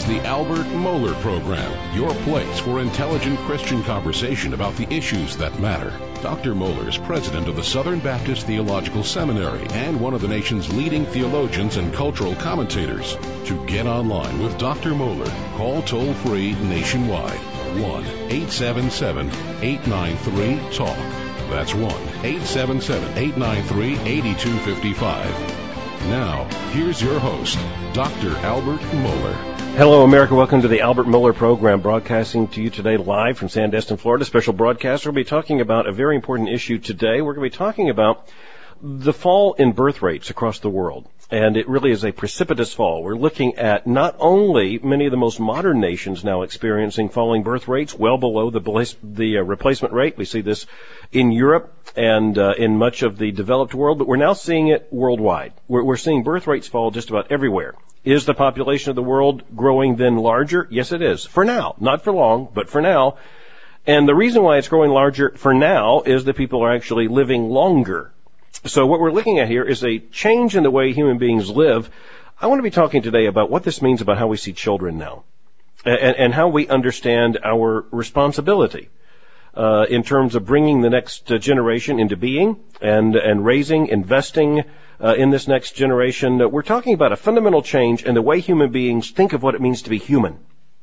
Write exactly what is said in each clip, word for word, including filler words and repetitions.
the Albert Mohler Program, your place for intelligent Christian conversation about the issues that matter. Doctor Mohler is president of the Southern Baptist Theological Seminary and one of the nation's leading theologians and cultural commentators. To get online with Doctor Mohler, call toll-free nationwide, one eight seven seven, eight nine three, talk. That's one eight seven seven, eight nine three, eight two five five. Now, here's your host, Doctor Albert Mohler. Hello, America. Welcome to the Albert Mohler Program, broadcasting to you today live from Sandestin, Florida. Special broadcast. We're going to be talking about a very important issue today. We're going to be talking about the fall in birth rates across the world. And it really is a precipitous fall. We're looking at not only many of the most modern nations now experiencing falling birth rates well below the, the uh, replacement rate. We see this in Europe and uh, in much of the developed world, but we're now seeing it worldwide. We're, we're seeing birth rates fall just about everywhere. Is the population of the world growing then larger? Yes, it is. For now. Not for long, but for now. And the reason why it's growing larger for now is that people are actually living longer. So what we're looking at here is a change in the way human beings live. I want to be talking today about what this means about how we see children now and, and how we understand our responsibility uh, in terms of bringing the next uh, generation into being and, and raising, investing uh, in this next generation. Uh, we're talking about a fundamental change in the way human beings think of what it means to be human.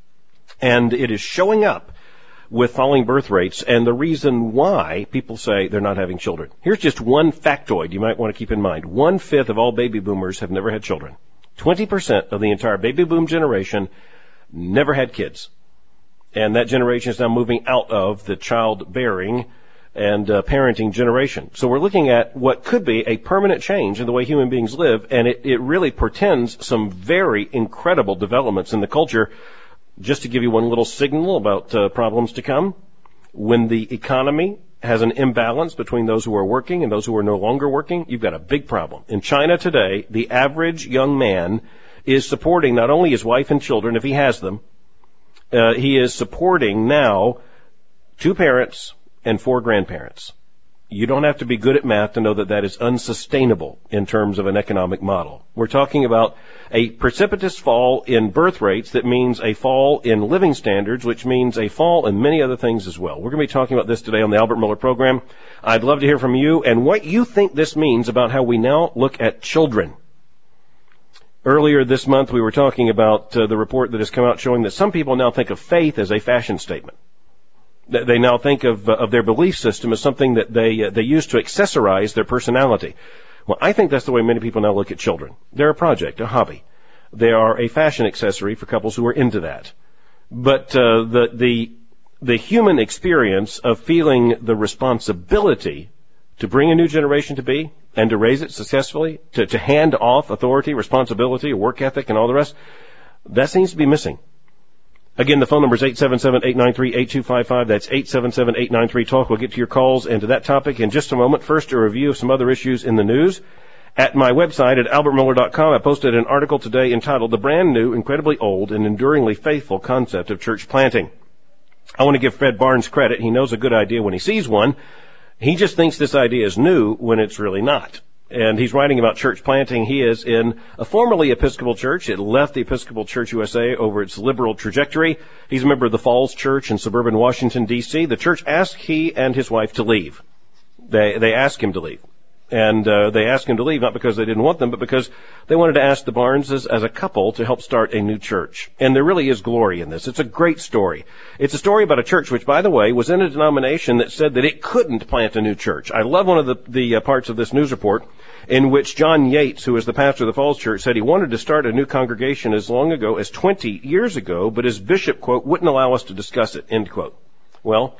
And it is showing up with falling birth rates and the reason why people say they're not having children. Here's just one factoid you might want to keep in mind. One-fifth of all baby boomers have never had children. twenty percent of the entire baby boom generation never had kids. And that generation is now moving out of the childbearing and uh, parenting generation. So we're looking at what could be a permanent change in the way human beings live, and it, it really portends some very incredible developments in the culture. Just to give you one little signal about uh, problems to come, when the economy has an imbalance between those who are working and those who are no longer working, you've got a big problem. In China today, the average young man is supporting not only his wife and children, if he has them, uh, he is supporting now two parents and four grandparents. You don't have to be good at math to know that that is unsustainable in terms of an economic model. We're talking about a precipitous fall in birth rates that means a fall in living standards, which means a fall in many other things as well. We're going to be talking about this today on the Albert Mohler Program. I'd love to hear from you and what you think this means about how we now look at children. Earlier this month, we were talking about uh, the report that has come out showing that some people now think of faith as a fashion statement. They now think of, uh, of their belief system as something that they uh, they use to accessorize their personality. Well, I think that's the way many people now look at children. They're a project, a hobby. They are a fashion accessory for couples who are into that. But uh, the the the human experience of feeling the responsibility to bring a new generation to be and to raise it successfully, to, to hand off authority, responsibility, work ethic, and all the rest, that seems to be missing. Again, the phone number is eight seven seven, eight nine three, eight two five five. That's eight seven seven, eight nine three, talk. We'll get to your calls and to that topic in just a moment. First, a review of some other issues in the news. At my website at albert mohler dot com, I posted an article today entitled The Brand New, Incredibly Old, and Enduringly Faithful Concept of Church Planting. I want to give Fred Barnes credit. He knows a good idea when he sees one. He just thinks this idea is new when it's really not. And he's writing about church planting. He is in a formerly Episcopal church. It left the Episcopal Church U S A over its liberal trajectory. He's a member of the Falls Church in suburban Washington, D C The church asked he and his wife to leave. They they asked him to leave. And uh, they asked him to leave not because they didn't want them, but because they wanted to ask the Barneses as a couple to help start a new church. And there really is glory in this. It's a great story. It's a story about a church which, by the way, was in a denomination that said that it couldn't plant a new church. I love one of the, the uh, parts of this news report in which John Yates, who is the pastor of the Falls Church, said he wanted to start a new congregation as long ago as twenty years ago, but his bishop, quote, wouldn't allow us to discuss it, end quote. Well,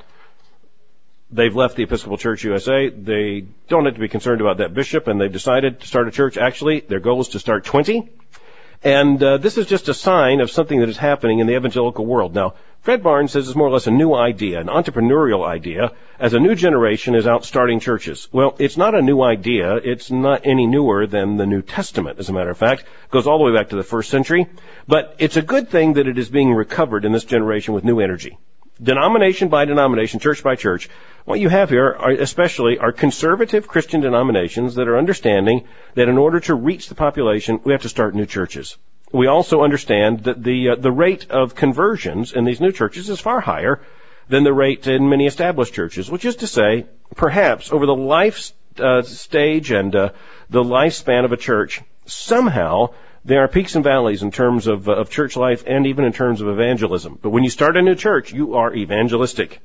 they've left the Episcopal Church U S A. They don't have to be concerned about that bishop, and they've decided to start a church. Actually, their goal is to start twenty. And uh, this is just a sign of something that is happening in the evangelical world. Now, Fred Barnes says it's more or less a new idea, an entrepreneurial idea, as a new generation is out starting churches. Well, it's not a new idea. It's not any newer than the New Testament, as a matter of fact. It goes all the way back to the first century. But it's a good thing that it is being recovered in this generation with new energy. Denomination by denomination, church by church, what you have here are especially are conservative Christian denominations that are understanding that in order to reach the population, we have to start new churches. we also understand that the uh, the rate of conversions in these new churches is far higher than the rate in many established churches, which is to say, perhaps over the life uh, stage and uh, the lifespan of a church, somehow there are peaks and valleys in terms of, uh, of church life and even in terms of evangelism. But when you start a new church, you are evangelistic.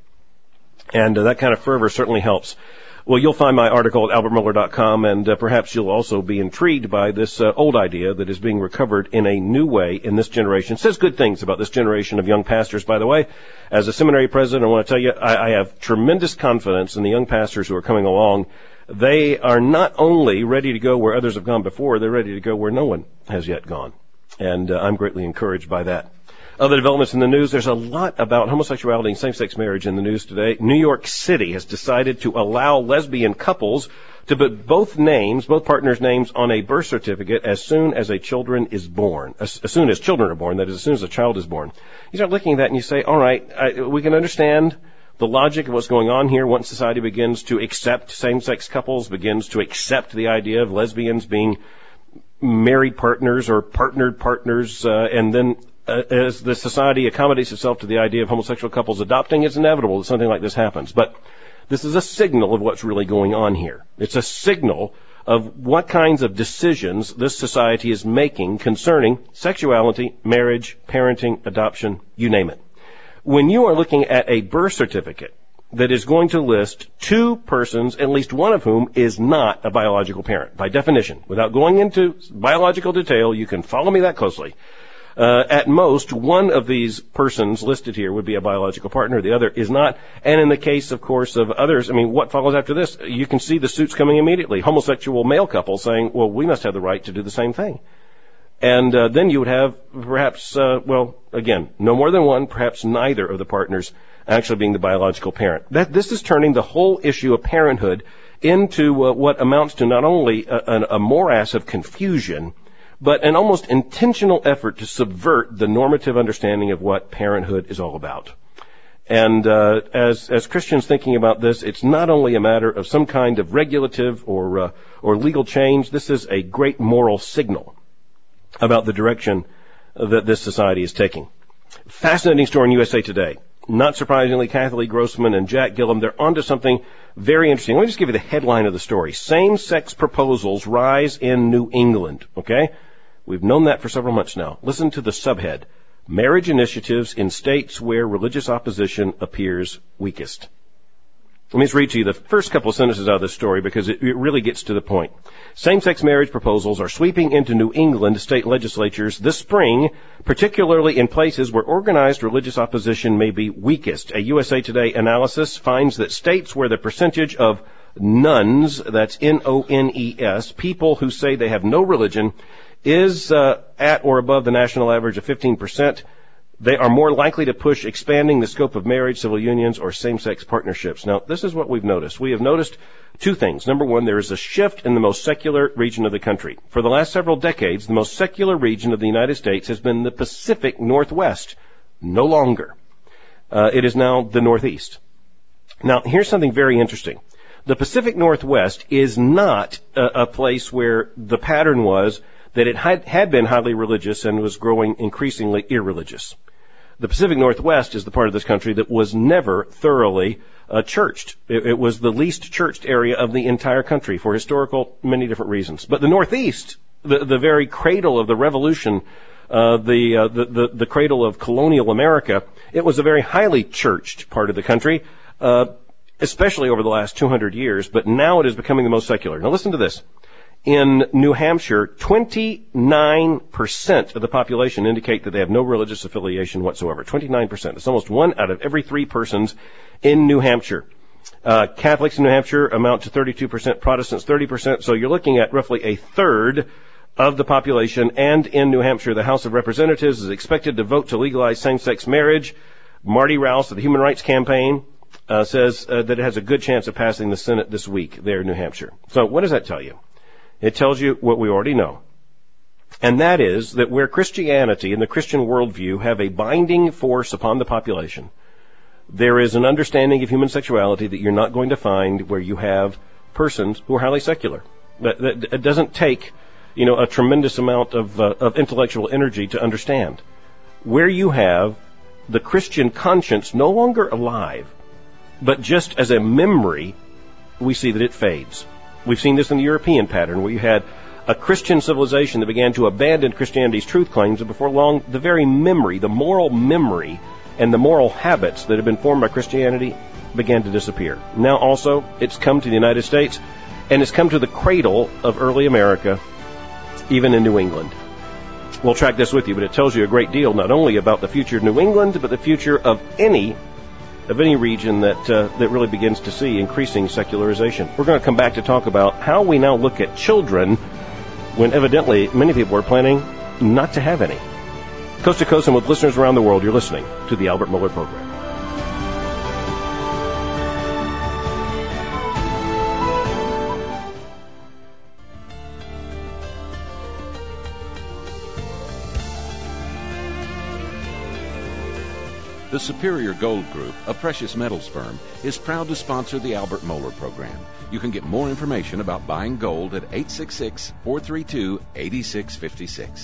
And uh, that kind of fervor certainly helps. Well, you'll find my article at albert miller dot com, and uh, perhaps you'll also be intrigued by this uh, old idea that is being recovered in a new way in this generation. It says good things about this generation of young pastors, by the way. As a seminary president, I want to tell you, I, I have tremendous confidence in the young pastors who are coming along. They are not only ready to go where others have gone before, they're ready to go where no one has yet gone. And uh, I'm greatly encouraged by that. Other developments in the news, there's a lot about homosexuality and same-sex marriage in the news today. New York City has decided to allow lesbian couples to put both names, both partners' names on a birth certificate as soon as a children is born. As, as soon as children are born, that is, as soon as a child is born. You start looking at that and you say, all right, I, we can understand the logic of what's going on here. Once society begins to accept same-sex couples, begins to accept the idea of lesbians being married partners or partnered partners, uh, and then Uh, as the society accommodates itself to the idea of homosexual couples adopting, it's inevitable that something like this happens. But this is a signal of what's really going on here. It's a signal of what kinds of decisions this society is making concerning sexuality, marriage, parenting, adoption, you name it. When you are looking at a birth certificate that is going to list two persons, at least one of whom is not a biological parent, by definition, without going into biological detail, you can follow me that closely. Uh, at most, one of these persons listed here would be a biological partner, the other is not. And in the case, of course, of others, I mean, what follows after this? You can see the suits coming immediately. Homosexual male couples saying, well, we must have the right to do the same thing. And uh, then you would have perhaps, uh, well, again, no more than one, perhaps neither of the partners actually being the biological parent. That this is turning the whole issue of parenthood into uh, what amounts to not only a, a, a morass of confusion, but an almost intentional effort to subvert the normative understanding of what parenthood is all about. And uh, as as Christians thinking about this, it's not only a matter of some kind of regulative or uh, or legal change. This is a great moral signal about the direction that this society is taking. Fascinating story in U S A Today. Not surprisingly, Kathy Lee Grossman and Jack Gillum, they're onto something very interesting. Let me just give you the headline of the story. Same-sex proposals rise in New England. Okay? We've known that for several months now. Listen to the subhead. Marriage initiatives in states where religious opposition appears weakest. Let me just read to you the first couple of sentences out of this story because it, it really gets to the point. Same-sex marriage proposals are sweeping into New England state legislatures this spring, particularly in places where organized religious opposition may be weakest. A U S A Today analysis finds that states where the percentage of nuns, that's N O N E S, people who say they have no religion, is uh, at or above the national average of fifteen percent, they are more likely to push expanding the scope of marriage, civil unions, or same-sex partnerships. Now, this is what we've noticed. We have noticed two things. Number one, there is a shift in the most secular region of the country. For the last several decades, the most secular region of the United States has been the Pacific Northwest. No longer. Uh, it is now the Northeast. Now, here's something very interesting. The Pacific Northwest is not a, a place where the pattern was that it had, had been highly religious and was growing increasingly irreligious. The Pacific Northwest is the part of this country that was never thoroughly uh, churched. It, it was the least churched area of the entire country for historical, many different reasons. But the Northeast, the, the very cradle of the Revolution, uh, the, uh, the, the, the cradle of colonial America, it was a very highly churched part of the country, uh, especially over the last two hundred years, but now it is becoming the most secular. Now listen to this. In New Hampshire, twenty-nine percent of the population indicate that they have no religious affiliation whatsoever. twenty-nine percent. It's almost one out of every three persons in New Hampshire. Uh, Catholics in New Hampshire amount to thirty-two percent, Protestants thirty percent, so you're looking at roughly a third of the population. And in New Hampshire, the House of Representatives is expected to vote to legalize same-sex marriage. Marty Rouse of the Human Rights Campaign uh, says uh, that it has a good chance of passing the Senate this week there in New Hampshire. So what does that tell you? It tells you what we already know. And that is that where Christianity and the Christian worldview have a binding force upon the population, there is an understanding of human sexuality that you're not going to find where you have persons who are highly secular. That, that, it doesn't take you know, a tremendous amount of, uh, of intellectual energy to understand. Where you have the Christian conscience no longer alive, but just as a memory, we see that it fades. We've seen this in the European pattern, where you had a Christian civilization that began to abandon Christianity's truth claims, and before long, the very memory, the moral memory, and the moral habits that had been formed by Christianity began to disappear. Now also, it's come to the United States, and it's come to the cradle of early America, even in New England. We'll track this with you, but it tells you a great deal, not only about the future of New England, but the future of any of any region that uh, that really begins to see increasing secularization. We're going to come back to talk about how we now look at children when evidently many people are planning not to have any. Coast to coast and with listeners around the world, you're listening to the Albert Mohler Program. The Superior Gold Group, a precious metals firm, is proud to sponsor the Albert Mohler Program. You can get more information about buying gold at eight six six, four three two, eight six five six.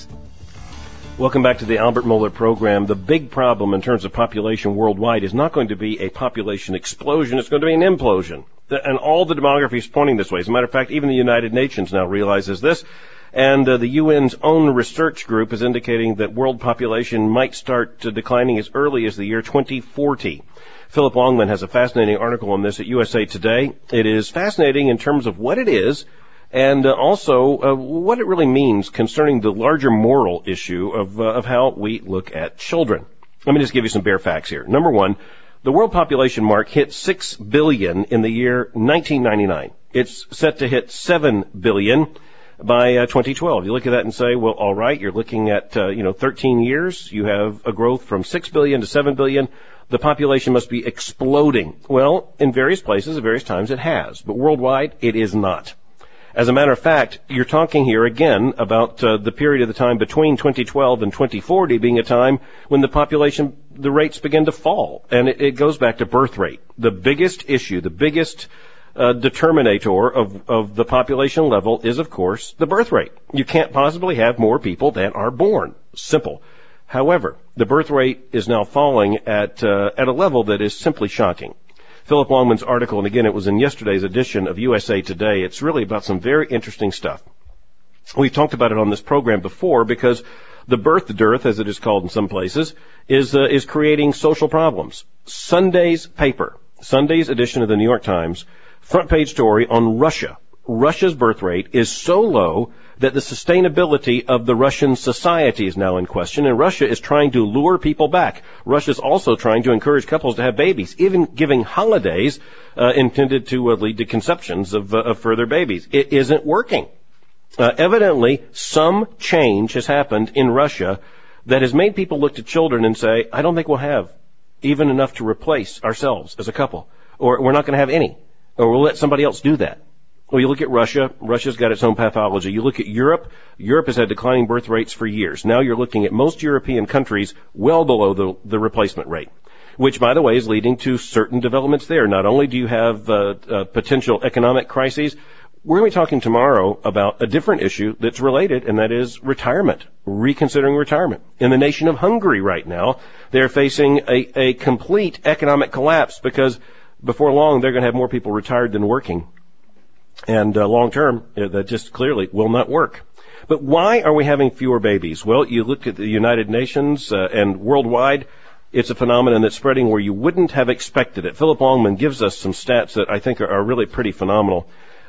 Welcome back to the Albert Mohler Program. The big problem in terms of population worldwide is not going to be a population explosion. It's going to be an implosion. And all the demography is pointing this way. As a matter of fact, even the United Nations now realizes this. And uh, the U N's own research group is indicating that world population might start uh, declining as early as the year twenty forty. Philip Longman has a fascinating article on this at U S A Today. It is fascinating in terms of what it is and uh, also uh, what it really means concerning the larger moral issue of, uh, of how we look at children. Let me just give you some bare facts here. Number one, the world population mark hit six billion in the year nineteen ninety-nine. It's set to hit seven billion by uh, twenty twelve. You look at that and say, well, all right, you're looking at, uh, you know, thirteen years. You have a growth from six billion to seven billion. The population must be exploding. Well, in various places, at various times, it has. But worldwide, it is not. As a matter of fact, you're talking here again about uh, the period of the time between twenty twelve and twenty forty being a time when the population, the rates begin to fall. And it, it goes back to birth rate. The biggest issue, the biggest Uh, determinator of, of the population level is, of course, the birth rate. You can't possibly have more people than are born. Simple. However, the birth rate is now falling at uh, at a level that is simply shocking. Philip Longman's article, and again, it was in yesterday's edition of U S A Today. It's really about some very interesting stuff. We've talked about it on this program before because the birth dearth, as it is called in some places, is uh, is creating social problems. Sunday's paper, Sunday's edition of the New York Times, front page story on Russia. Russia's birth rate is so low that the sustainability of the Russian society is now in question, and Russia is trying to lure people back. Russia is also trying to encourage couples to have babies, even giving holidays uh, intended to uh, lead to conceptions of, uh, of further babies. It isn't working. Uh, evidently, some change has happened in Russia that has made people look to children and say, I don't think we'll have even enough to replace ourselves as a couple, or we're not going to have any. Or we'll let somebody else do that. Well, you look at Russia. Russia's got its own pathology. You look at Europe. Europe has had declining birth rates for years. Now you're looking at most European countries well below the, the replacement rate, which, by the way, is leading to certain developments there. Not only do you have uh, uh, potential economic crises, we're going to be talking tomorrow about a different issue that's related, and that is retirement, reconsidering retirement. In the nation of Hungary right now, they're facing a, a complete economic collapse because before long, they're going to have more people retired than working. And uh, long term, uh, that just clearly will not work. But why are we having fewer babies? Well, you look at the United Nations uh, and worldwide, it's a phenomenon that's spreading where you wouldn't have expected it. Philip Longman gives us some stats that I think are, are really pretty phenomenal.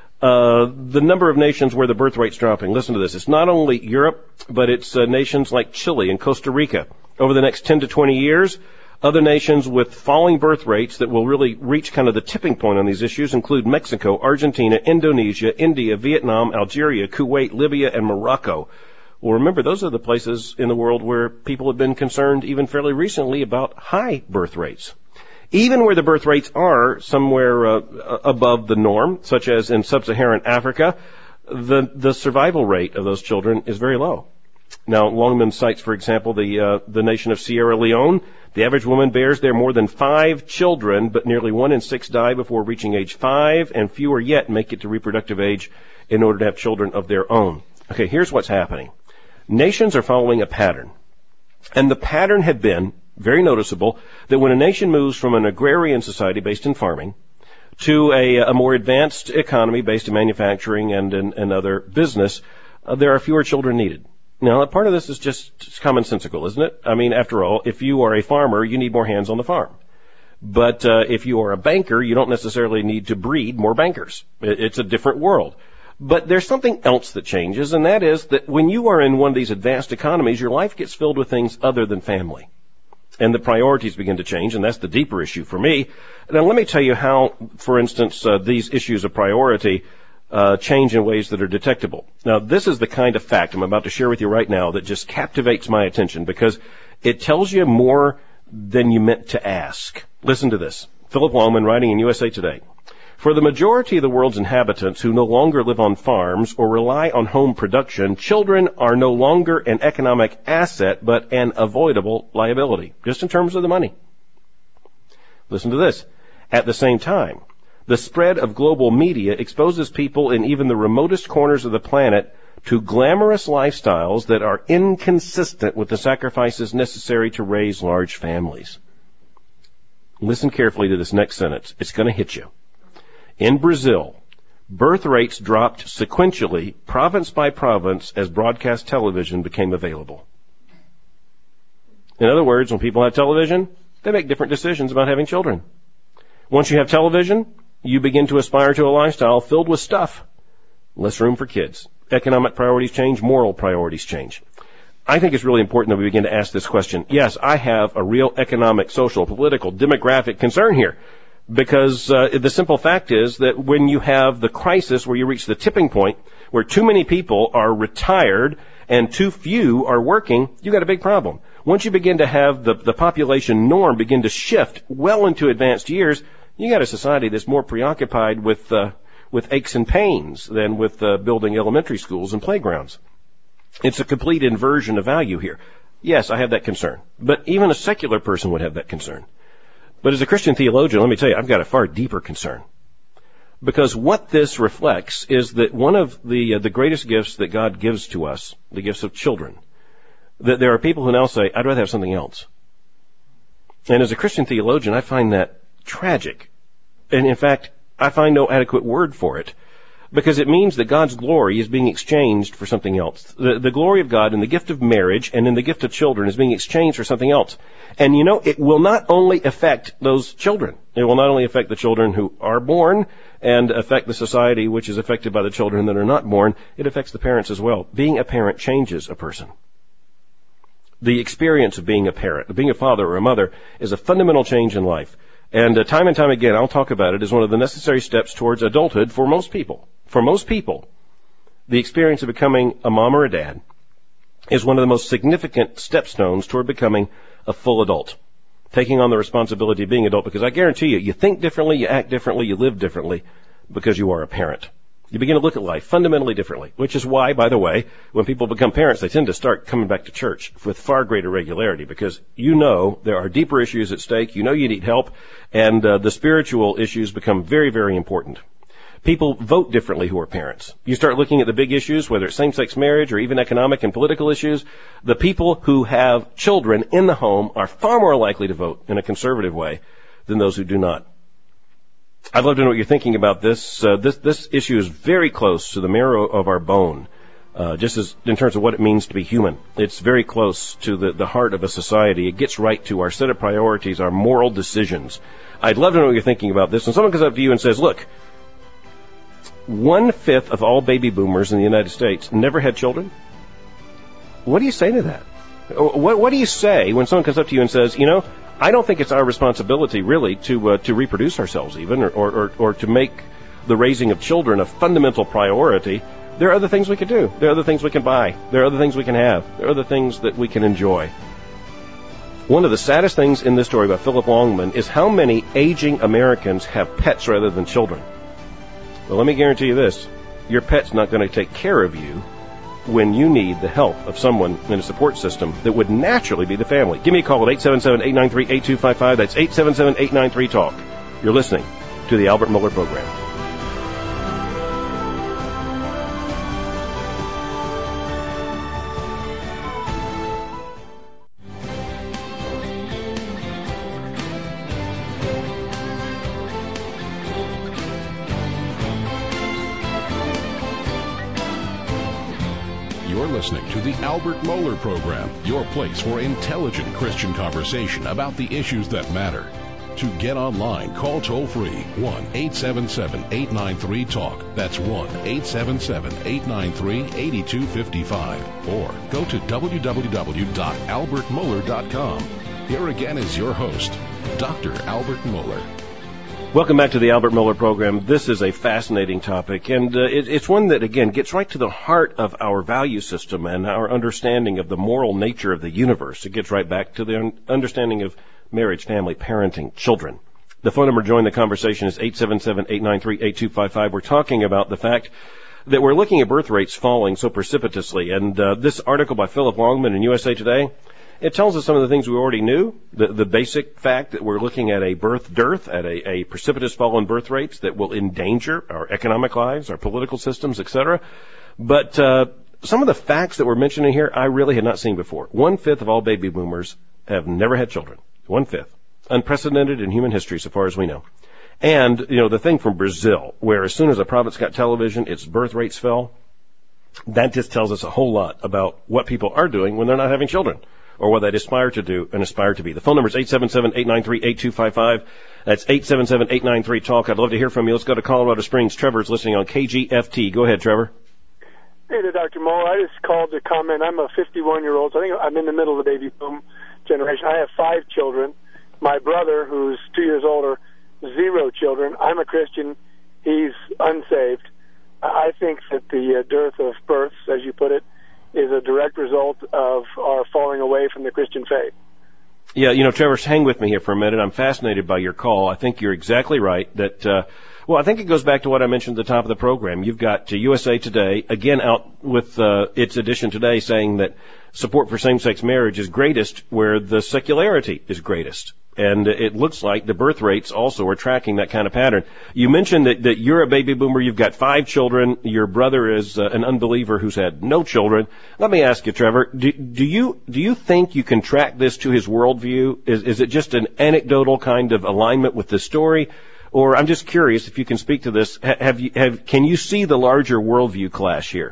Uh, the number of nations where the birth rate's dropping. Listen to this. It's not only Europe, but it's uh, nations like Chile and Costa Rica. Over the next ten to twenty years, other nations with falling birth rates that will really reach kind of the tipping point on these issues include Mexico, Argentina, Indonesia, India, Vietnam, Algeria, Kuwait, Libya, and Morocco. Well, remember, those are the places in the world where people have been concerned even fairly recently about high birth rates. Even where the birth rates are somewhere uh, above the norm, such as in sub-Saharan Africa, the, the survival rate of those children is very low. Now, Longman cites, for example, the uh, the nation of Sierra Leone. The average woman bears there more than five children, but nearly one in six die before reaching age five, and fewer yet make it to reproductive age in order to have children of their own. Okay, here's what's happening. Nations are following a pattern. And the pattern had been, very noticeable, that when a nation moves from an agrarian society based in farming to a, a more advanced economy based in manufacturing and, and, and other business, uh, there are fewer children needed. Now, part of this is just commonsensical, isn't it? I mean, after all, if you are a farmer, you need more hands on the farm. But uh, if you are a banker, you don't necessarily need to breed more bankers. It's a different world. But there's something else that changes, and that is that when you are in one of these advanced economies, your life gets filled with things other than family. And the priorities begin to change, and that's the deeper issue for me. Now, let me tell you how, for instance, uh, these issues of priority uh change in ways that are detectable. Now, this is the kind of fact I'm about to share with you right now that just captivates my attention because it tells you more than you meant to ask. Listen to this. Philip Longman, writing in U S A Today. For the majority of the world's inhabitants who no longer live on farms or rely on home production, children are no longer an economic asset, but an avoidable liability, just in terms of the money. Listen to this. At the same time, the spread of global media exposes people in even the remotest corners of the planet to glamorous lifestyles that are inconsistent with the sacrifices necessary to raise large families. Listen carefully to this next sentence. It's going to hit you. In Brazil, birth rates dropped sequentially, province by province, as broadcast television became available. In other words, when people have television, they make different decisions about having children. Once you have television, you begin to aspire to a lifestyle filled with stuff. Less room for kids. Economic priorities change, moral priorities change. I think it's really important that we begin to ask this question. Yes, I have a real economic, social, political, demographic concern here. Because uh, the simple fact is that when you have the crisis where you reach the tipping point, where too many people are retired and too few are working, you've got a big problem. Once you begin to have the, the population norm begin to shift well into advanced years, you got a society that's more preoccupied with uh, with aches and pains than with uh, building elementary schools and playgrounds. It's a complete inversion of value here. Yes, I have that concern. But even a secular person would have that concern. But as a Christian theologian, let me tell you, I've got a far deeper concern. Because what this reflects is that one of the uh, the greatest gifts that God gives to us, the gifts of children, that there are people who now say, I'd rather have something else. And as a Christian theologian, I find that tragic. And in fact, I find no adequate word for it. Because it means that God's glory is being exchanged for something else. The, the glory of God in the gift of marriage and in the gift of children is being exchanged for something else. And you know, it will not only affect those children. It will not only affect the children who are born and affect the society which is affected by the children that are not born. It affects the parents as well. Being a parent changes a person. The experience of being a parent, of being a father or a mother, is a fundamental change in life. And uh, time and time again, I'll talk about it as one of the necessary steps towards adulthood for most people. For most people, the experience of becoming a mom or a dad is one of the most significant stepstones toward becoming a full adult, taking on the responsibility of being adult, because I guarantee you, you think differently, you act differently, you live differently because you are a parent. You begin to look at life fundamentally differently, which is why, by the way, when people become parents, they tend to start coming back to church with far greater regularity, because you know there are deeper issues at stake, you know you need help, and uh, the spiritual issues become very, very important. People vote differently who are parents. You start looking at the big issues, whether it's same-sex marriage or even economic and political issues. The people who have children in the home are far more likely to vote in a conservative way than those who do not. I'd love to know what you're thinking about this. Uh, this, this issue is very close to the marrow of our bone, uh, just as in terms of what it means to be human. It's very close to the, the heart of a society. It gets right to our set of priorities, our moral decisions. I'd love to know what you're thinking about this. When someone comes up to you and says, look, one-fifth of all baby boomers in the United States never had children, what do you say to that? What, what do you say when someone comes up to you and says, you know, I don't think it's our responsibility, really, to uh, to reproduce ourselves even, or, or, or to make the raising of children a fundamental priority. There are other things we can do. There are other things we can buy. There are other things we can have. There are other things that we can enjoy. One of the saddest things in this story about Philip Longman is how many aging Americans have pets rather than children. Well, let me guarantee you this. Your pet's not going to take care of you when you need the help of someone in a support system that would naturally be the family. Give me a call at eight seven seven, eight nine three, eight two five five. That's eight seven seven, eight nine three, talk. You're listening to the Albert Mohler Program. listening to the Albert Mohler Program, your place for intelligent Christian conversation about the issues that matter. To get online, call toll-free one eight seven seven, eight nine three, TALK. That's one eight seven seven, eight nine three, eight two five five. Or go to w w w dot albert mohler dot com. Here again is your host, Doctor Albert Mohler. Welcome back to the Albert Mohler Program. This is a fascinating topic, and uh, it, it's one that, again, gets right to the heart of our value system and our understanding of the moral nature of the universe. It gets right back to the understanding of marriage, family, parenting, children. The phone number to join the conversation is eight seven seven, eight nine three, eight two five five. We're talking about the fact that we're looking at birth rates falling so precipitously, and uh, this article by Philip Longman in U S A Today, it tells us some of the things we already knew, the, the basic fact that we're looking at a birth dearth, at a, a precipitous fall in birth rates that will endanger our economic lives, our political systems, et cetera. But uh, some of the facts that we're mentioning here, I really had not seen before. One-fifth of all baby boomers have never had children. One-fifth. Unprecedented in human history so far as we know. And, you know, the thing from Brazil, where as soon as a province got television, its birth rates fell, that just tells us a whole lot about what people are doing when they're not having children, or what they aspire to do and aspire to be. The phone number is eight seven seven, eight nine three, eight two five five. That's eight seven seven, eight nine three, TALK. I'd love to hear from you. Let's go to Colorado Springs. Trevor's listening on K G F T. Go ahead, Trevor. Hey there, Doctor Mohler. I just called to comment. I'm a fifty-one-year-old, so I think I'm in the middle of the baby boom generation. I have five children. My brother, who's two years older, zero children. I'm a Christian. He's unsaved. I think that the uh, dearth of births, as you put it, is a direct result of our falling away from the Christian faith. Yeah, you know, Trevor, hang with me here for a minute. I'm fascinated by your call. I think you're exactly right that, uh, well, I think it goes back to what I mentioned at the top of the program. You've got uh, U S A Today, again, out with uh, its edition today saying that support for same-sex marriage is greatest where the secularity is greatest. And it looks like the birth rates also are tracking that kind of pattern. You mentioned that, that you're a baby boomer. You've got five children. Your brother is uh, an unbeliever who's had no children. Let me ask you, Trevor, do, do you do you think you can track this to his worldview? Is, is it just an anecdotal kind of alignment with the story? Or I'm just curious if you can speak to this. Have you, have, can you see the larger worldview clash here?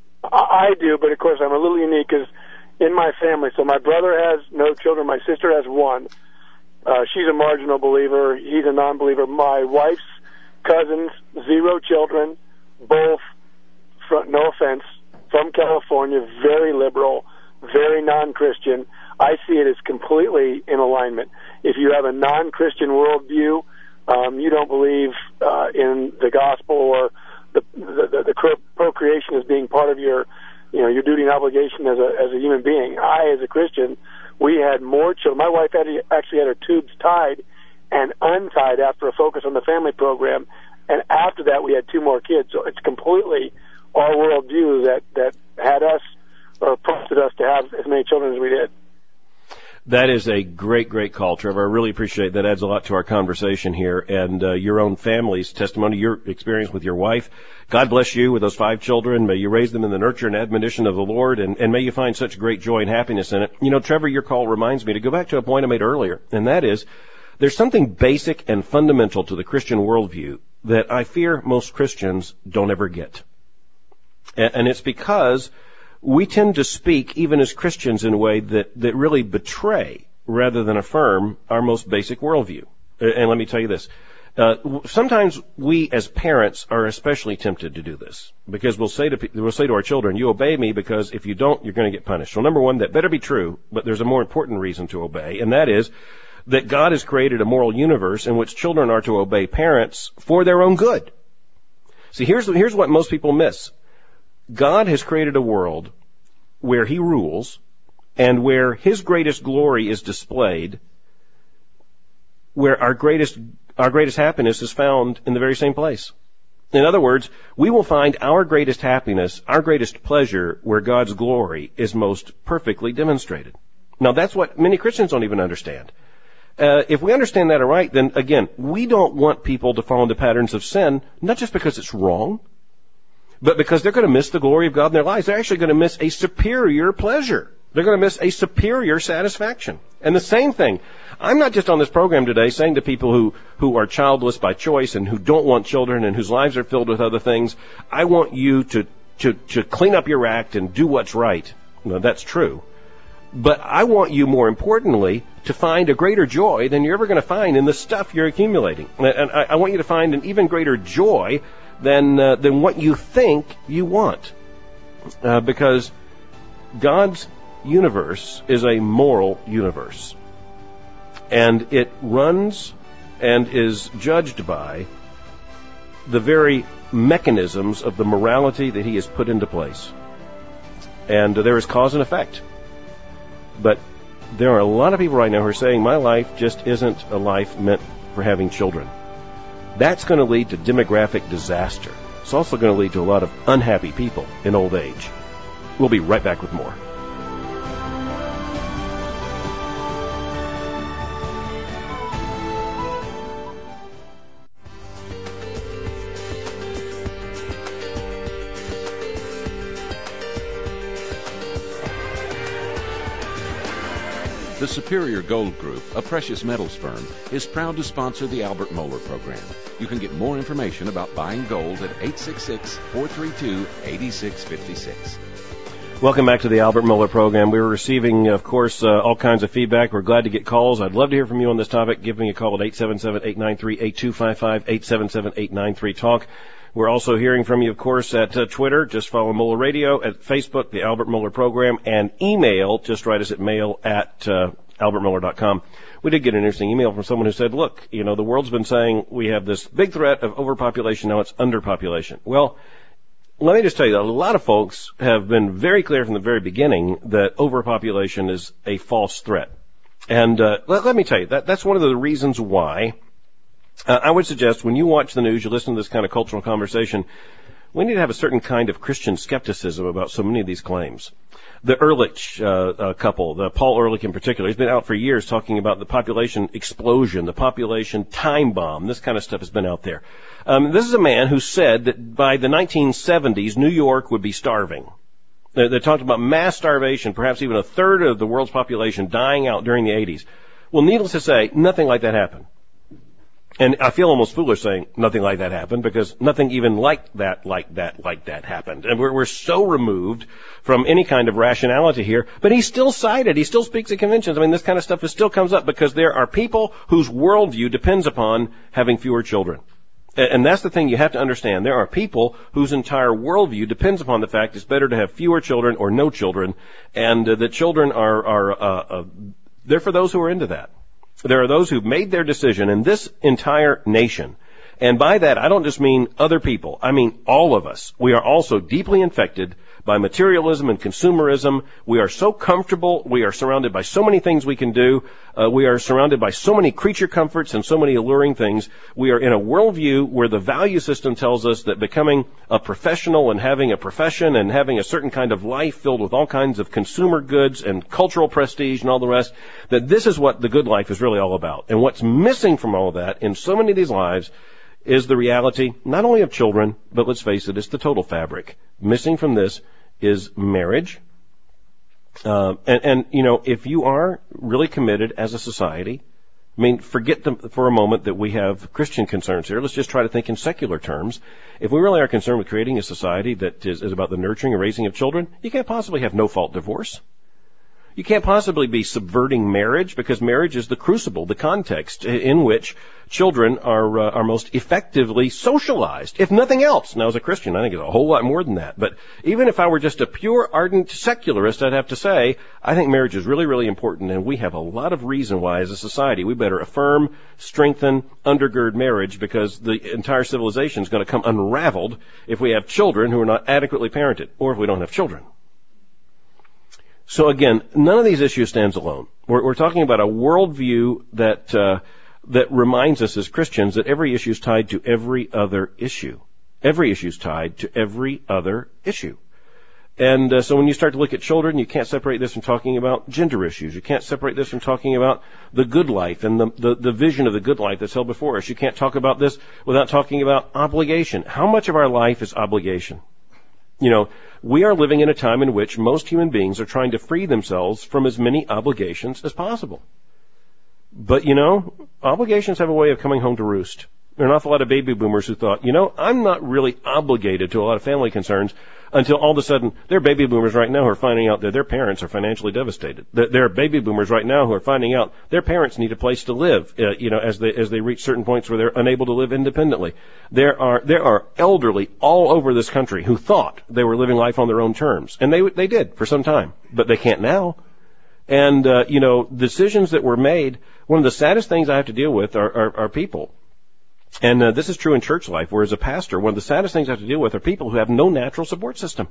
I do, but of course I'm a little unique because in my family, so my brother has no children. My sister has one. Uh, she's a marginal believer. He's a non-believer. My wife's cousins, zero children, both, from, no offense, from California, very liberal, very non-Christian. I see it as completely in alignment. If you have a non-Christian worldview, um, you don't believe uh, in the gospel or the, the, the, the procreation as being part of your, you know, your duty and obligation as a as a human being. I, as a Christian, we had more children. My wife had actually had her tubes tied and untied after a Focus on the Family program, and after that we had two more kids. So it's completely our worldview that, that had us or prompted us to have as many children as we did. That is a great, great call, Trevor. I really appreciate that. Adds a lot to our conversation here. And uh, your own family's testimony, your experience with your wife. God bless you with those five children. May you raise them in the nurture and admonition of the Lord, and, and may you find such great joy and happiness in it. You know, Trevor, your call reminds me to go back to a point I made earlier, and that is there's something basic and fundamental to the Christian worldview that I fear most Christians don't ever get. And, and it's because we tend to speak, even as Christians, in a way that, that really betray rather than affirm our most basic worldview. And let me tell you this. Uh, sometimes we as parents are especially tempted to do this because we'll say to, we'll say to our children, you obey me because if you don't, you're going to get punished. So number one, that better be true, but there's a more important reason to obey, and that is that God has created a moral universe in which children are to obey parents for their own good. See, here's, here's what most people miss. God has created a world where He rules and where His greatest glory is displayed, where our greatest our greatest happiness is found in the very same place. In other words, we will find our greatest happiness, our greatest pleasure, where God's glory is most perfectly demonstrated. Now, that's what many Christians don't even understand. Uh, if we understand that right, then again, we don't want people to fall into patterns of sin, not just because it's wrong, but because they're going to miss the glory of God in their lives. They're actually going to miss a superior pleasure. They're going to miss a superior satisfaction. And the same thing, I'm not just on this program today saying to people who, who are childless by choice and who don't want children and whose lives are filled with other things, I want you to to, to clean up your act and do what's right. No, that's true. But I want you, more importantly, to find a greater joy than you're ever going to find in the stuff you're accumulating. And I, I want you to find an even greater joy than uh, than what you think you want. Uh, because God's universe is a moral universe. And it runs and is judged by the very mechanisms of the morality that He has put into place. And uh, there is cause and effect. But there are a lot of people right now who are saying, my life just isn't a life meant for having children. That's going to lead to demographic disaster. It's also going to lead to a lot of unhappy people in old age. We'll be right back with more. The Superior Gold Group, a precious metals firm, is proud to sponsor the Albert Mohler program. You can get more information about buying gold at eight six six, four three two, eight six five six. Welcome back to the Albert Mohler program. We're receiving, of course, uh, all kinds of feedback. We're glad to get calls. I'd love to hear from you on this topic. Give me a call at eight seven seven, eight nine three, eight two five five, eight seven seven, eight nine three, talk. We're also hearing from you, of course, at uh, Twitter. Just follow Mohler Radio, at Facebook, the Albert Mohler program, and email. Just write us at mail at uh, albert mohler dot com. We did get an interesting email from someone who said, look, you know, the world's been saying we have this big threat of overpopulation. Now it's underpopulation. Well, let me just tell you that a lot of folks have been very clear from the very beginning that overpopulation is a false threat. And uh, let, let me tell you, that that's one of the reasons why Uh, I would suggest when you watch the news, you listen to this kind of cultural conversation, we need to have a certain kind of Christian skepticism about so many of these claims. The Ehrlich uh, uh, couple, the Paul Ehrlich in particular, he's been out for years talking about the population explosion, the population time bomb. This kind of stuff has been out there. Um, this is a man who said that by the nineteen seventies, New York would be starving. They, they talked about mass starvation, perhaps even a third of the world's population dying out during the eighties. Well, needless to say, nothing like that happened. And I feel almost foolish saying nothing like that happened, because nothing even like that, like that, like that happened. And we're, we're so removed from any kind of rationality here. But he's still cited. He still speaks at conventions. I mean, this kind of stuff is still comes up because there are people whose worldview depends upon having fewer children. And that's the thing you have to understand. There are people whose entire worldview depends upon the fact it's better to have fewer children or no children, and uh, the children are, are uh, uh, they're for those who are into that. There are those who've made their decision in this entire nation. And by that, I don't just mean other people. I mean all of us. We are also deeply infected by materialism and consumerism. We are so comfortable. We are surrounded by so many things we can do. Uh, we are surrounded by so many creature comforts and so many alluring things. We are in a worldview where the value system tells us that becoming a professional and having a profession and having a certain kind of life filled with all kinds of consumer goods and cultural prestige and all the rest, that this is what the good life is really all about. And what's missing from all of that in so many of these lives is the reality not only of children, but let's face it, it's the total fabric. Missing from this is marriage. Uh, and, and, you know, if you are really committed as a society, I mean, forget the, for a moment that we have Christian concerns here. Let's just try to think in secular terms. If we really are concerned with creating a society that is, is about the nurturing and raising of children, you can't possibly have no-fault divorce. You can't possibly be subverting marriage, because marriage is the crucible, the context in which children are uh, are most effectively socialized, if nothing else. Now, as a Christian, I think it's a whole lot more than that. But even if I were just a pure, ardent secularist, I'd have to say, I think marriage is really, really important, and we have a lot of reason why, as a society, we better affirm, strengthen, undergird marriage, because the entire civilization is going to come unraveled if we have children who are not adequately parented, or if we don't have children. So again, none of these issues stands alone. We're, we're talking about a worldview that uh, that reminds us as Christians that every issue is tied to every other issue. Every issue is tied to every other issue. And uh, so when you start to look at children, you can't separate this from talking about gender issues. You can't separate this from talking about the good life and the, the, the vision of the good life that's held before us. You can't talk about this without talking about obligation. How much of our life is obligation? You know, we are living in a time in which most human beings are trying to free themselves from as many obligations as possible. But, you know, obligations have a way of coming home to roost. There are an awful lot of baby boomers who thought, you know, I'm not really obligated to a lot of family concerns, until all of a sudden there are baby boomers right now who are finding out that their parents are financially devastated. There are baby boomers right now who are finding out their parents need a place to live, uh, you know, as they as they reach certain points where they're unable to live independently. There are there are elderly all over this country who thought they were living life on their own terms, and they they did for some time, but they can't now. And uh, you know, decisions that were made. One of the saddest things I have to deal with are are, are people. And uh, this is true in church life, where as a pastor, one of the saddest things I have to deal with are people who have no natural support system.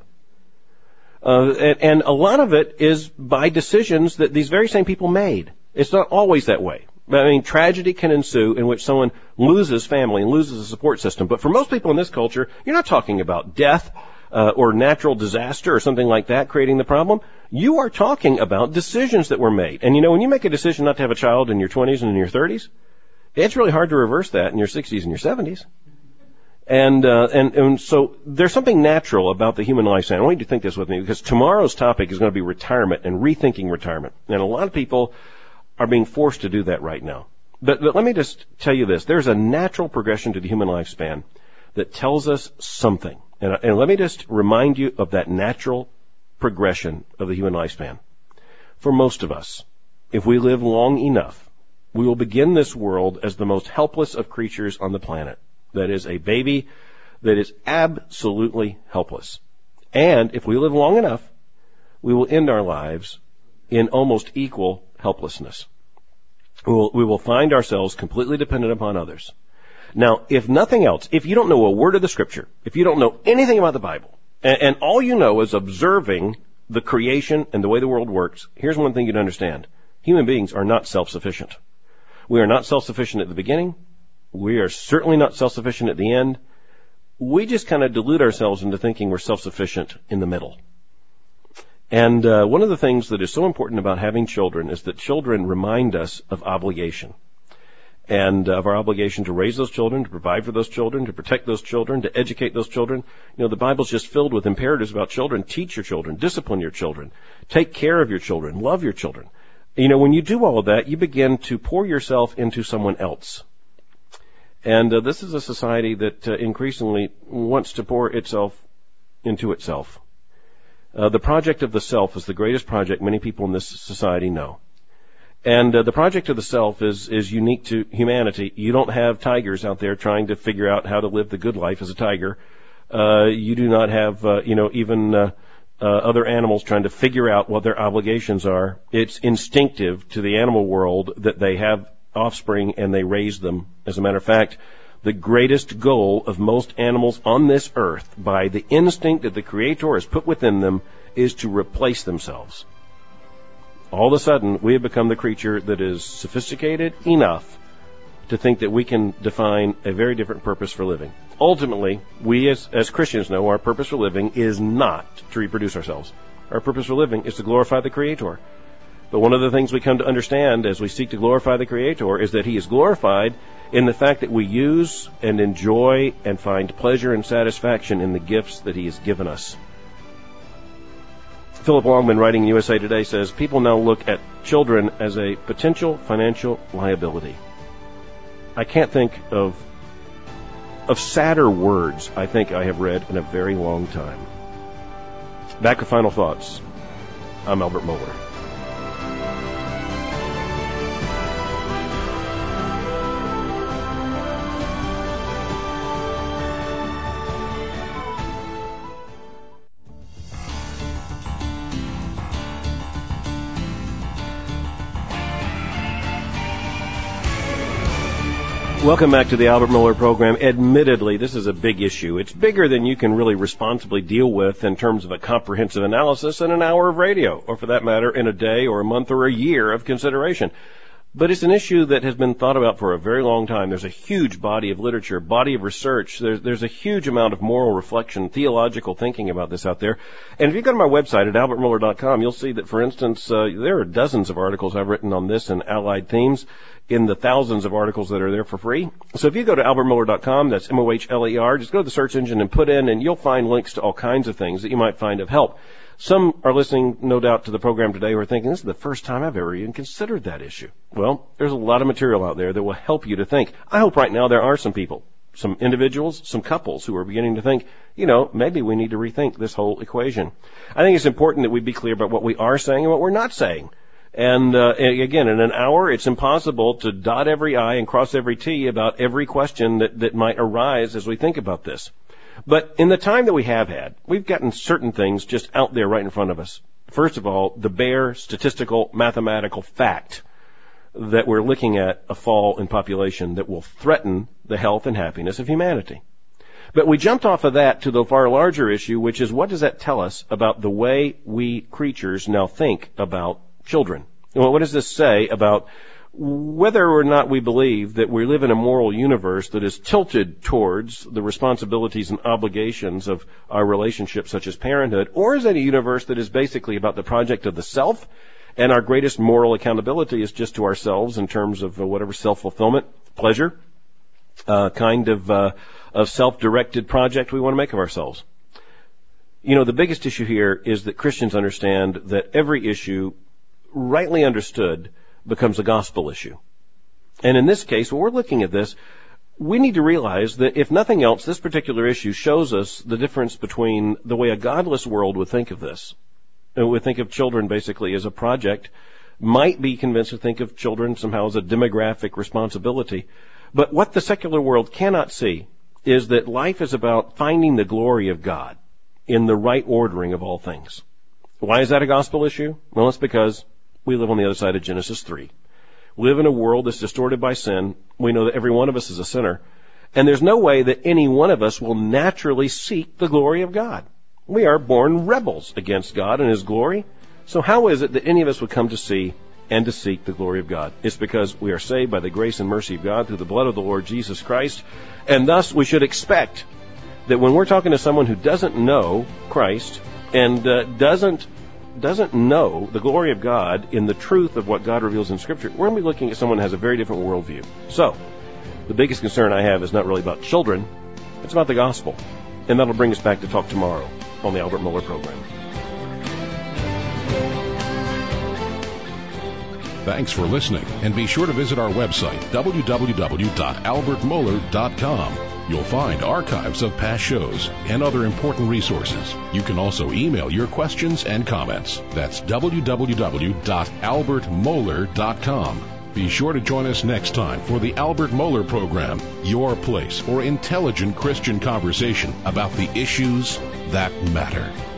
Uh, and, and a lot of it is by decisions that these very same people made. It's not always that way. I mean, tragedy can ensue in which someone loses family and loses a support system. But for most people in this culture, you're not talking about death uh, or natural disaster or something like that creating the problem. You are talking about decisions that were made. And you know, when you make a decision not to have a child in your twenties and in your thirties, it's really hard to reverse that in your sixties and your seventies. And, uh, and, and so there's something natural about the human lifespan. I want you to think this with me, because tomorrow's topic is going to be retirement and rethinking retirement. And a lot of people are being forced to do that right now. But, but let me just tell you this. There's a natural progression to the human lifespan that tells us something. And, and let me just remind you of that natural progression of the human lifespan. For most of us, if we live long enough, we will begin this world as the most helpless of creatures on the planet. That is, a baby that is absolutely helpless. And if we live long enough, we will end our lives in almost equal helplessness. We will, we will find ourselves completely dependent upon others. Now, if nothing else, if you don't know a word of the Scripture, if you don't know anything about the Bible, and, and all you know is observing the creation and the way the world works, here's one thing you'd understand. Human beings are not self-sufficient. We are not self-sufficient at the beginning. We are certainly not self-sufficient at the end. We just kind of delude ourselves into thinking we're self-sufficient in the middle. And uh, one of the things that is so important about having children is that children remind us of obligation. And uh, of our obligation to raise those children, to provide for those children, to protect those children, to educate those children. You know, the Bible's just filled with imperatives about children. Teach your children, discipline your children, take care of your children, love your children. You know, when you do all of that, you begin to pour yourself into someone else. And uh, this is a society that uh, increasingly wants to pour itself into itself. Uh, the project of the self is the greatest project many people in this society know. And uh, the project of the self is, is unique to humanity. You don't have tigers out there trying to figure out how to live the good life as a tiger. Uh, you do not have, uh, you know, even uh, uh, other animals trying to figure out what their obligations are. It's instinctive to the animal world that they have offspring and they raise them. As a matter of fact, the greatest goal of most animals on this earth, by the instinct that the Creator has put within them, is to replace themselves. All of a sudden, we have become the creature that is sophisticated enough to think that we can define a very different purpose for living. Ultimately, we as, as Christians know our purpose for living is not to reproduce ourselves. Our purpose for living is to glorify the Creator. But one of the things we come to understand as we seek to glorify the Creator is that He is glorified in the fact that we use and enjoy and find pleasure and satisfaction in the gifts that He has given us. Philip Longman, writing in U S A Today, says, people now look at children as a potential financial liability. I can't think of of sadder words I think I have read in a very long time. Back to final thoughts. I'm Albert Mohler. Welcome back to the Albert Mohler program. Admittedly, this is a big issue. It's bigger than you can really responsibly deal with in terms of a comprehensive analysis in an hour of radio, or for that matter, in a day or a month or a year of consideration. But it's an issue that has been thought about for a very long time. There's a huge body of literature, body of research. There's, there's a huge amount of moral reflection, theological thinking about this out there. And if you go to my website at albert mohler dot com, you'll see that, for instance, uh, there are dozens of articles I've written on this and allied themes in the thousands of articles that are there for free. So if you go to albert mohler dot com, that's M O H L E R, just go to the search engine and put in, and you'll find links to all kinds of things that you might find of help. Some are listening, no doubt, to the program today who are thinking, this is the first time I've ever even considered that issue. Well, there's a lot of material out there that will help you to think. I hope right now there are some people, some individuals, some couples who are beginning to think, you know, maybe we need to rethink this whole equation. I think it's important that we be clear about what we are saying and what we're not saying. And uh, again, in an hour, it's impossible to dot every I and cross every T about every question that, that might arise as we think about this. But in the time that we have had, we've gotten certain things just out there right in front of us. First of all, the bare statistical, mathematical fact that we're looking at a fall in population that will threaten the health and happiness of humanity. But we jumped off of that to the far larger issue, which is what does that tell us about the way we creatures now think about children? Well, what does this say about whether or not we believe that we live in a moral universe that is tilted towards the responsibilities and obligations of our relationships such as parenthood, or is it a universe that is basically about the project of the self, and our greatest moral accountability is just to ourselves in terms of uh, whatever self-fulfillment, pleasure, uh, kind of, uh, of self-directed project we want to make of ourselves? You know, the biggest issue here is that Christians understand that every issue, rightly understood, becomes a gospel issue. And in this case, when we're looking at this, we need to realize that if nothing else, this particular issue shows us the difference between the way a godless world would think of this. It would think of children basically as a project, might be convinced to think of children somehow as a demographic responsibility. But what the secular world cannot see is that life is about finding the glory of God in the right ordering of all things. Why is that a gospel issue? Well, it's because we live on the other side of Genesis three. We live in a world that's distorted by sin. We know that every one of us is a sinner. And there's no way that any one of us will naturally seek the glory of God. We are born rebels against God and His glory. So how is it that any of us would come to see and to seek the glory of God? It's because we are saved by the grace and mercy of God through the blood of the Lord Jesus Christ. And thus we should expect that when we're talking to someone who doesn't know Christ and uh, doesn't doesn't know the glory of God in the truth of what God reveals in Scripture, we're going to be looking at someone who has a very different worldview. So, the biggest concern I have is not really about children, it's about the gospel. And that'll bring us back to talk tomorrow on the Albert Mohler Program. Thanks for listening, and be sure to visit our website, w w w dot albert mohler dot com. You'll find archives of past shows and other important resources. You can also email your questions and comments. That's w w w dot albert mohler dot com. Be sure to join us next time for the Albert Mohler Program, your place for intelligent Christian conversation about the issues that matter.